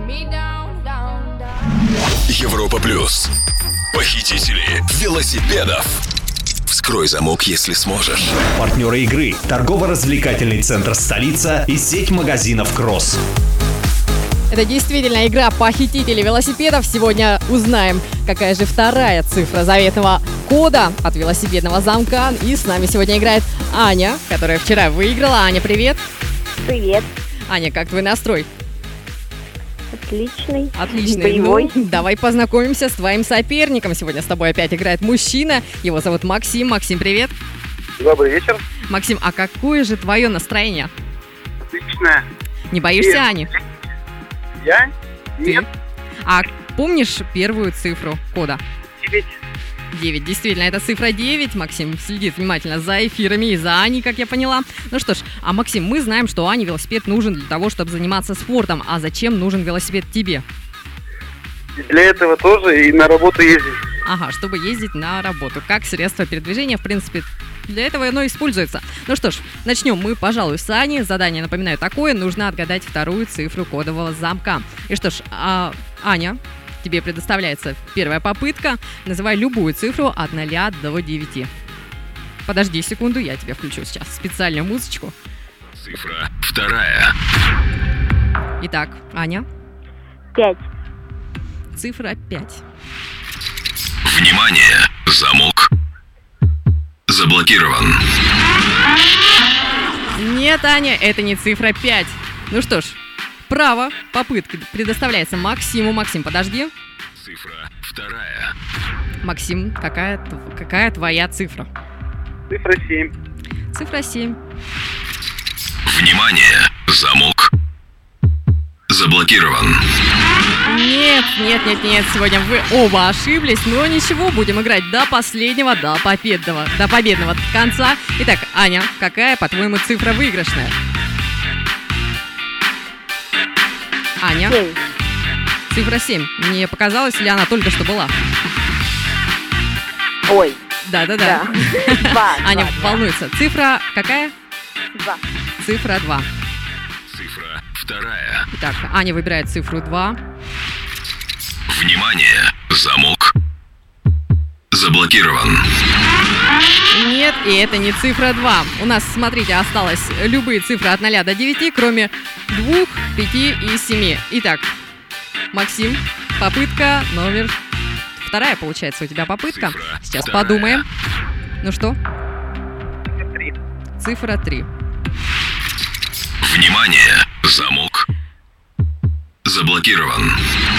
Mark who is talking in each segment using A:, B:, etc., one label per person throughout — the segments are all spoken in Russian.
A: Европа Плюс. Похитители велосипедов. Вскрой замок, если сможешь.
B: Партнеры игры – торгово-развлекательный центр «Столица» и сеть магазинов «Кросс».
C: Это действительно игра «Похитители велосипедов». Сегодня узнаем, какая же вторая цифра заветного кода от велосипедного замка. И с нами сегодня играет Аня, которая вчера выиграла. Аня, привет.
D: Привет.
C: Аня, как твой настрой?
D: Отличный.
C: Отличный.
D: Боевой.
C: Ну, давай познакомимся с твоим соперником. Сегодня с тобой опять играет мужчина. Его зовут Максим. Максим, привет.
E: Добрый вечер.
C: Максим, а какое же твое настроение?
E: Отлично.
C: Не боишься Ани?
E: Я?
C: Ты?
E: Нет.
C: А помнишь первую цифру кода?
E: 9.
C: 9. Действительно, это цифра 9. Максим следит внимательно за эфирами и за Аней, как я поняла. Ну что ж, а Максим, мы знаем, что Ане велосипед нужен для того, чтобы заниматься спортом. А зачем нужен велосипед тебе?
E: Для этого тоже и на работу ездить.
C: Ага, чтобы ездить на работу. Как средство передвижения, в принципе, для этого оно используется. Ну что ж, начнем мы, пожалуй, с Ани. Задание, напоминаю, такое. Нужно отгадать вторую цифру кодового замка. И что ж, Аня, тебе предоставляется первая попытка. Называй любую цифру от 0 до 9. Подожди секунду, я тебе включу сейчас специальную музычку.
A: Цифра вторая.
C: Итак, Аня.
D: 5.
C: Цифра 5.
A: Внимание! Замок заблокирован.
C: Нет, Аня, это не цифра 5. Ну что ж, право попытки предоставляется Максиму. Максим, подожди.
A: Цифра вторая.
C: Максим, какая твоя цифра?
E: Цифра 7.
C: Цифра 7.
A: Внимание! Замок заблокирован.
C: Нет, сегодня вы оба ошиблись, но ничего, будем играть до последнего, до победного конца. Итак, Аня, какая, по-твоему, цифра выигрышная? Аня?
D: 7.
C: Цифра 7. Не показалось ли она только что была?
D: Ой.
C: Да.
D: 2.
C: Аня волнуется. Цифра какая?
D: 2.
C: Цифра 2.
A: Цифра вторая.
C: Итак, Аня выбирает цифру 2.
A: Внимание! Замок заблокирован.
C: Нет, и это не цифра 2. У нас, смотрите, осталось любые цифры от 0 до 9, кроме 2, 5 и 7. Итак, Максим, попытка номер 2, получается, у тебя попытка.
A: Цифра
C: Сейчас
A: вторая.
C: подумаем. Ну что?
E: 3.
C: Цифра 3.
A: Внимание! Замок заблокирован.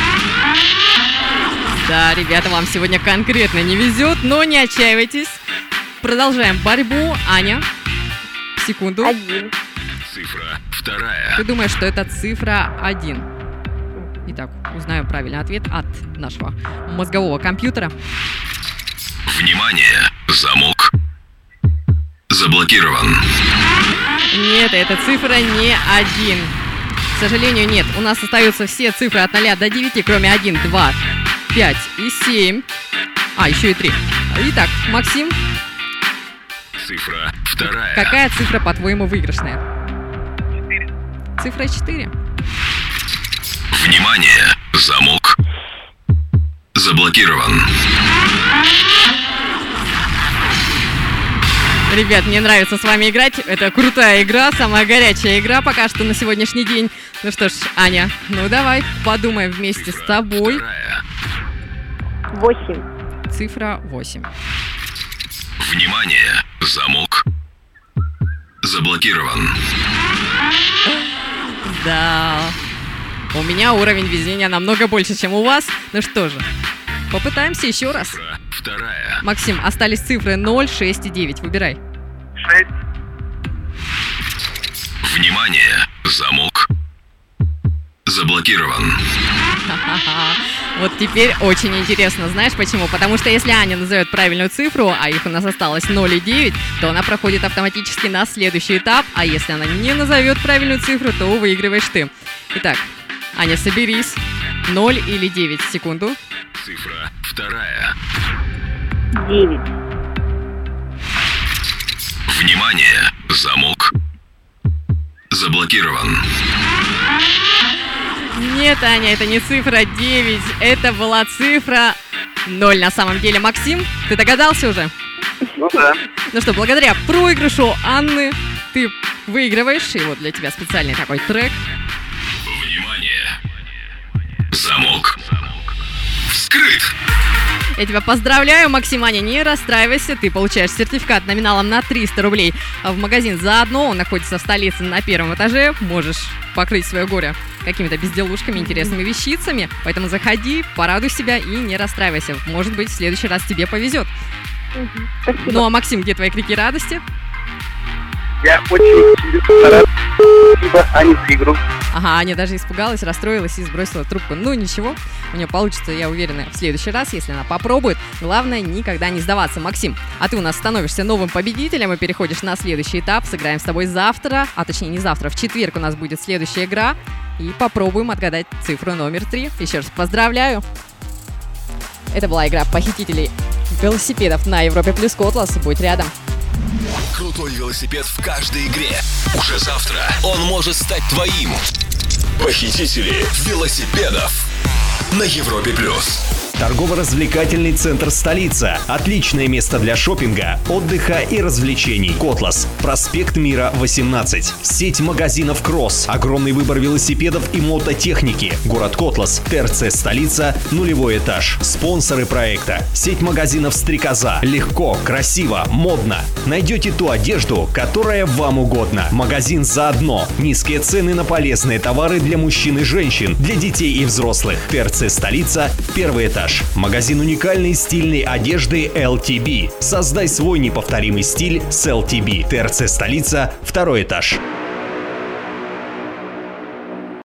C: Да, ребята, вам сегодня конкретно не везет, но не отчаивайтесь. Продолжаем борьбу. Аня, секунду.
D: 1.
A: Цифра вторая.
C: Ты думаешь, что это цифра 1? Итак, узнаем правильный ответ от нашего мозгового компьютера.
A: Внимание! Замок заблокирован.
C: Нет, эта цифра не 1. К сожалению, нет. У нас остаются все цифры от 0 до 9, кроме 1, 2, 5 и 7. Еще и 3. Итак, Максим,
A: Цифра вторая.
C: какая цифра, по-твоему, выигрышная?
E: 4.
C: Цифра 4.
A: Внимание! Замок заблокирован.
C: Ребят, мне нравится с вами играть. Это крутая игра, самая горячая игра пока что на сегодняшний день. Ну что ж, Аня, ну давай подумаем вместе с тобой.
A: Вторая.
D: 8.
C: Цифра 8.
A: Внимание! Замок заблокирован.
C: Да, у меня уровень везения намного больше, чем у вас. Ну что же, попытаемся еще раз.
A: Цифра вторая.
C: Максим, остались цифры 0, 6 и 9. Выбирай.
E: 6.
A: Внимание! Замок заблокирован.
C: Вот теперь очень интересно. Знаешь почему? Потому что если Аня назовет правильную цифру, а их у нас осталось 0 и 9, то она проходит автоматически на следующий этап. А если она не назовет правильную цифру, то выигрываешь ты. Итак, Аня, соберись. 0 или 9? Секунду.
A: Цифра вторая.
D: 9.
A: Внимание! Замок заблокирован.
C: Нет, Аня, это не цифра 9, это была цифра 0 на самом деле. Максим, ты догадался уже?
E: Ну да.
C: Ну что, благодаря проигрышу Анны ты выигрываешь, и вот для тебя специальный такой трек.
A: Внимание! Замок вскрыт.
C: Я тебя поздравляю, Максим. Аня, не расстраивайся, ты получаешь сертификат номиналом на 300 рублей в магазин «Заодно». Он находится в столице на 1-м этаже. Можешь покрыть свое горе какими-то безделушками, интересными вещицами. Поэтому заходи, порадуй себя и не расстраивайся. Может быть, в следующий раз тебе повезет.
D: Спасибо.
C: Ну а, Максим, где твои крики радости?
E: Я очень рад. Спасибо, Ане, за игру.
C: Ага, Аня даже испугалась, расстроилась и сбросила трубку. Ну ничего, у нее получится, я уверена, в следующий раз, если она попробует. Главное, никогда не сдаваться. Максим, а ты у нас становишься новым победителем и переходишь на следующий этап. Сыграем с тобой завтра, а точнее не завтра, в четверг у нас будет следующая игра. И попробуем отгадать цифру номер 3. Еще раз поздравляю. Это была игра похитителей велосипедов на Европе Плюс. Котлас, будь рядом.
A: Крутой велосипед в каждой игре. Уже завтра он может стать твоим. Похитители велосипедов на Европе Плюс.
B: Торгово-развлекательный центр «Столица». Отличное место для шопинга, отдыха и развлечений. Котлас. Проспект Мира, 18. Сеть магазинов «Кросс». Огромный выбор велосипедов и мототехники. Город Котлас. ТРЦ «Столица», 0-й этаж. Спонсоры проекта. Сеть магазинов «Стрекоза». Легко, красиво, модно. Найдете ту одежду, которая вам угодно. Магазин «Заодно». Низкие цены на полезные товары для мужчин и женщин, для детей и взрослых. ТРЦ «Столица», 1-й этаж. Магазин уникальной стильной одежды LTB. Создай свой неповторимый стиль с LTB. ТРЦ «Столица», 2-й этаж.